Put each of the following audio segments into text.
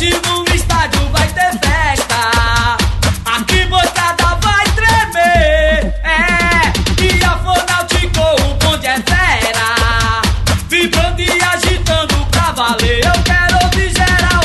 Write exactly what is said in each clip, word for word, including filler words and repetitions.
Hoje no estádio vai ter festa, aqui moçada vai tremer. É, e a Fanático, o bonde é fera, vibrando e agitando pra valer. Eu quero ouvir geral.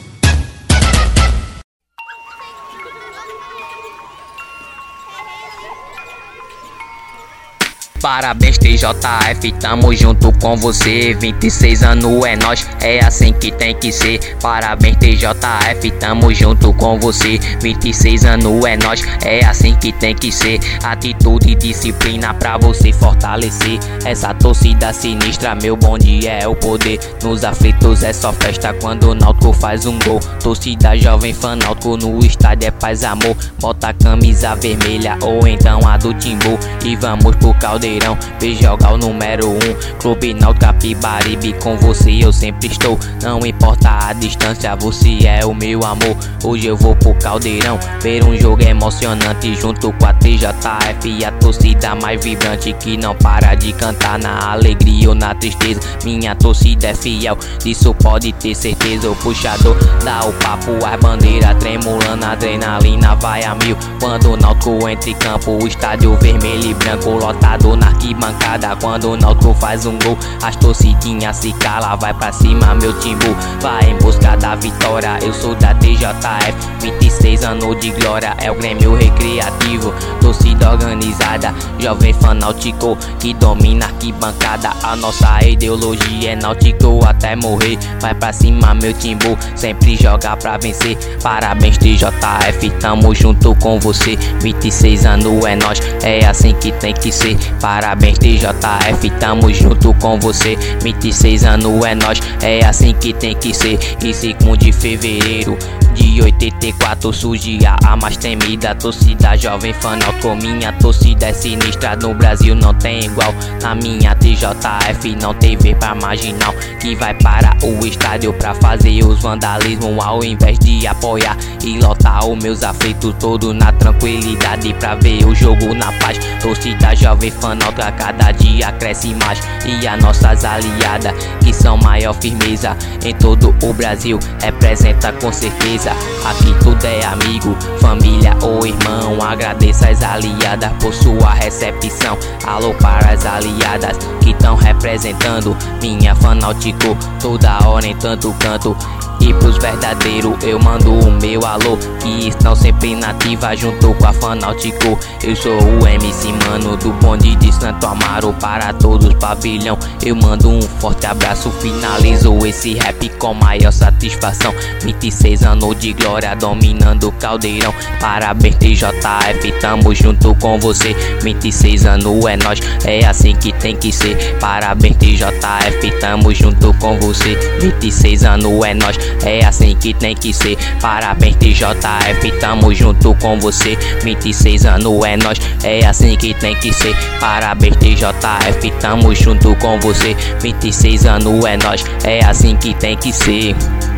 Parabéns T J F, tamo junto com você. Vinte e seis anos é nós, é assim que tem que ser. Parabéns T J F, tamo junto com você. Vinte e seis anos é nós, é assim que tem que ser. Atitude e disciplina pra você fortalecer essa torcida sinistra, meu bonde é o poder. Nos aflitos é só festa quando o Náutico faz um gol. Torcida jovem Fanático no estádio é paz amor. Bota a camisa vermelha ou então a do Timbu e vamos pro Caldeirão ver jogar o número um. Clube Náutico Capibaribe, com você eu sempre estou. Não importa a distância, você é o meu amor. Hoje eu vou pro Caldeirão ver um jogo emocionante junto com a T J F e a torcida mais vibrante que não para de cantar na alegria ou na tristeza. Minha torcida é fiel, disso pode ter certeza. O puxador dá o papo, as bandeiras tremulando, a adrenalina vai a mil. Quando o Náutico entra em campo, o estádio vermelho e branco lotado na arquibancada. Quando o Náutico faz um gol, as torcidinhas se calam, vai pra cima meu Timbu, vai em busca da vitória. Eu sou da T J F, vinte e seis anos de glória, é o Grêmio Recreativo. Torcida organizada, jovem Fanático que domina a arquibancada. A nossa ideologia é Náutico até morrer. Vai pra cima meu Timbu, sempre joga pra vencer. Parabéns T J F, tamo junto com você. Vinte e seis anos é nós, é assim que tem que ser. Parabéns T J F, tamo junto com você. Vinte e seis anos é nós, é assim que tem que ser. E segundo de fevereiro de oitenta e quatro surgia a mais temida torcida jovem Fanático. Minha torcida é sinistra, no Brasil não tem igual. Na minha T J F não tem vez pra marginal, que vai para o estádio pra fazer os vandalismos ao invés de apoiar e lotar os meus aflitos todo na tranquilidade pra ver o jogo na paz. Torcida jovem Fanático a cada dia cresce mais, e as nossas aliadas que são maior firmeza em todo o Brasil representa com certeza. Aqui tudo é amigo, família ou irmão. Agradeço as aliadas por sua recepção. Alô para as aliadas que estão representando minha Fanático toda hora em tanto canto. E pros verdadeiros eu mando o meu alô, que estão sempre nativa junto com a Fanático. Eu sou o M C Mano do bonde de Santo Amaro, para todos pavilhão eu mando um forte abraço. Finalizo esse rap com maior satisfação. Vinte e seis anos de glória dominando o Caldeirão. Parabéns T J F, tamo junto com você. Vinte e seis anos é nós, é assim que tem que ser. Parabéns T J F, tamo junto com você. Vinte e seis anos é nós, é assim que tem que ser. Parabéns T J F, tamo junto com você. Vinte e seis anos é nós, é assim que tem que ser. Parabéns T J F, tamo junto com você. Vinte e seis anos é nós, é assim que tem que ser.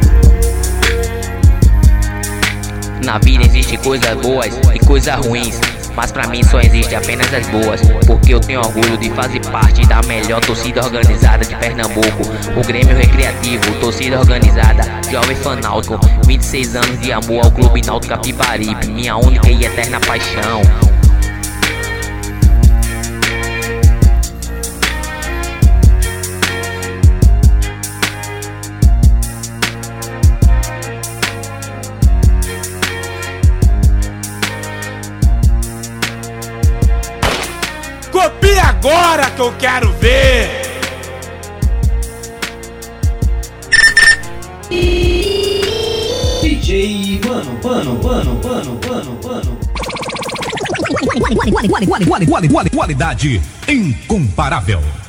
Na vida existe coisas boas e coisas ruins, mas pra mim só existe apenas as boas, porque eu tenho orgulho de fazer parte da melhor torcida organizada de Pernambuco, o Grêmio Recreativo. Torcida organizada, jovem Fanático, vinte e seis anos de amor ao Clube Náutico Capibaribe, minha única e eterna paixão. Copia agora que eu quero ver! D J Mano, Mano, Mano, Mano, Mano, Mano. Qualidade incomparável.